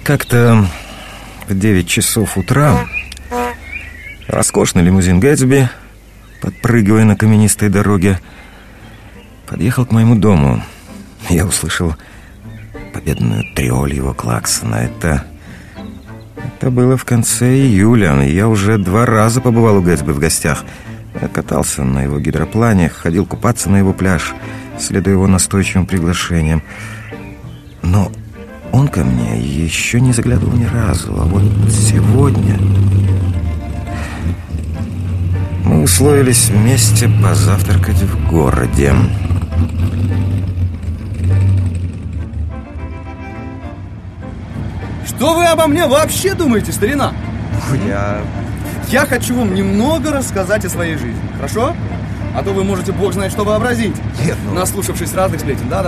Как-то в 9 часов утра роскошный лимузин Гэтсби, подпрыгивая на каменистой дороге, подъехал к моему дому. Я услышал победную триоль его клаксона. Это было в конце июля. Я уже 2 раза побывал у Гэтсби в гостях. Я катался на его гидроплане, ходил купаться на его пляж, следуя его настойчивым приглашениям. Но он ко мне еще не заглядывал ни разу. А вот сегодня мы условились вместе позавтракать в городе. Что вы обо мне вообще думаете, старина? Я хочу вам немного рассказать о своей жизни, хорошо? А то вы можете бог знает что вообразить. Нет, наслушавшись разных сплетен. Да.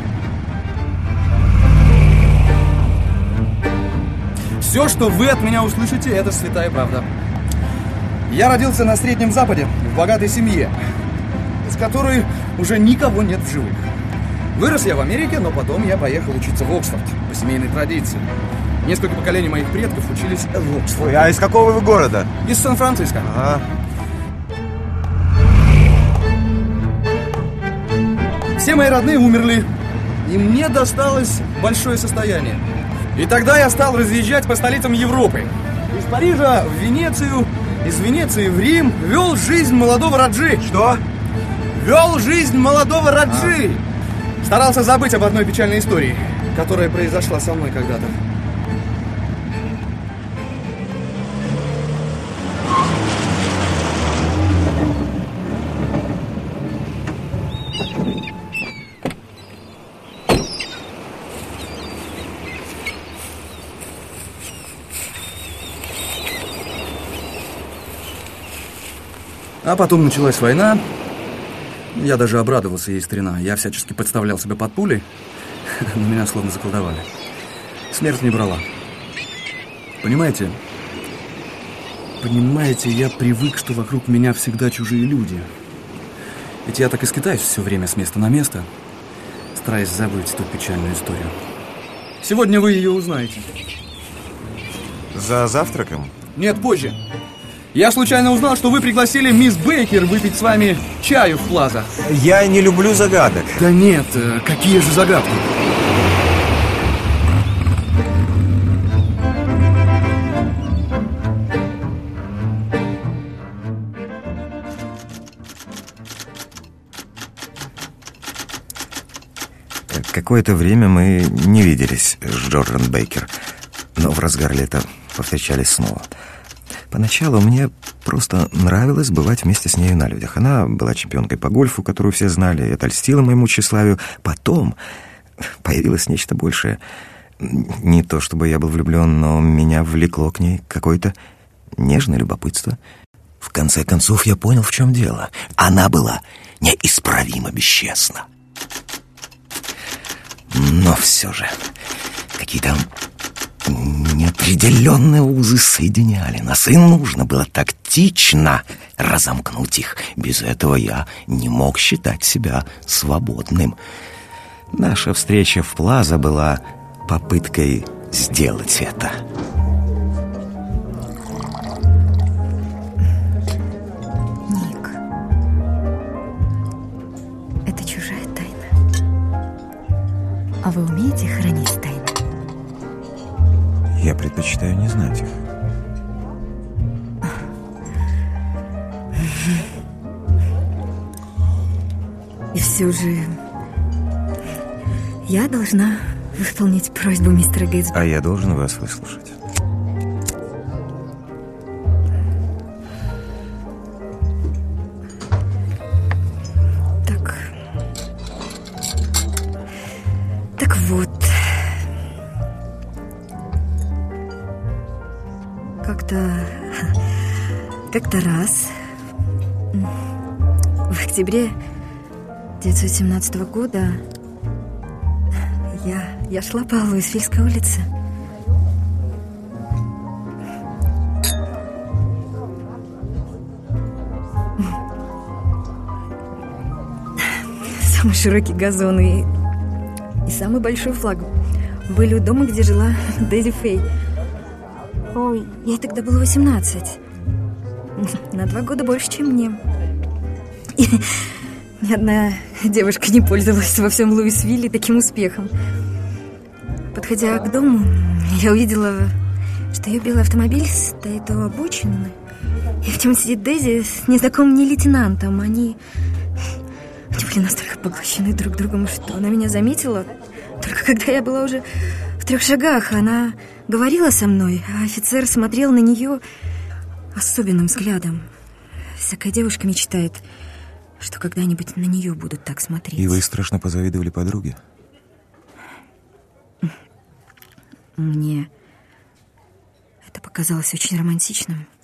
Все, что вы от меня услышите, это святая правда. Я родился на Среднем Западе, в богатой семье, из которой уже никого нет в живых. Вырос я в Америке, но потом я поехал учиться в Оксфорд по семейной традиции. Несколько поколений моих предков учились в Оксфорде. А из какого вы города? Из Сан-Франциско. Ага. Все мои родные умерли, и мне досталось большое состояние. И тогда я стал разъезжать по столицам Европы. Из Парижа в Венецию, из Венеции в Рим. Вел жизнь молодого раджи. Что? Вел жизнь молодого раджи. Старался забыть об одной печальной истории, которая произошла со мной когда-то. А потом началась война. Я даже обрадовался ей, старина. Я всячески подставлял себя под пули, но меня словно заколдовали. Смерть не брала. Понимаете, я привык, что вокруг меня всегда чужие люди. Ведь я так и скитаюсь все время с места на место, стараясь забыть ту печальную историю. Сегодня вы ее узнаете. За завтраком? Нет, позже. Я случайно узнал, что вы пригласили мисс Бейкер выпить с вами чаю в Плаза. Я не люблю загадок. Да нет, какие же загадки? Какое-то время мы не виделись с Джордан Бейкер, но в разгар лета повстречались снова. Поначалу мне просто нравилось бывать вместе с нею на людях. Она была чемпионкой по гольфу, которую все знали, это льстило моему тщеславию. Потом появилось нечто большее. Не то чтобы я был влюблен, но меня влекло к ней какое-то нежное любопытство. В конце концов я понял, в чем дело. Она была неисправимо бесчестна. Но все же какие-то неопределенные узы соединяли нас, и нужно было тактично разомкнуть их. Без этого я не мог считать себя свободным. Наша встреча в Плаза была попыткой сделать это. Ник, это чужая тайна. А вы умеете хранить тайны? Я предпочитаю не знать их. И все же я должна выполнить просьбу мистера Гэтсби. А я должен вас выслушать. Так вот. Как-то раз в октябре 1917 года я шла по Луисвильской улице. Самый широкий газон и самый большой флаг. были у дома, где жила Дейзи Фэй. Ой, ей тогда было 18. На 2 года больше, чем мне. И ни одна девушка не пользовалась во всем Луисвилле таким успехом. Подходя к дому, я увидела, что ее белый автомобиль стоит у обочины, и в нем сидит Дейзи с незнакомым мне лейтенантом. Они были настолько поглощены друг другом, что она меня заметила только когда я была уже в 3 шагах. Она говорила со мной, а офицер смотрел на нее особенным взглядом. Всякая девушка мечтает, что когда-нибудь на нее будут так смотреть. И вы страшно позавидовали подруге? Мне это показалось очень романтичным.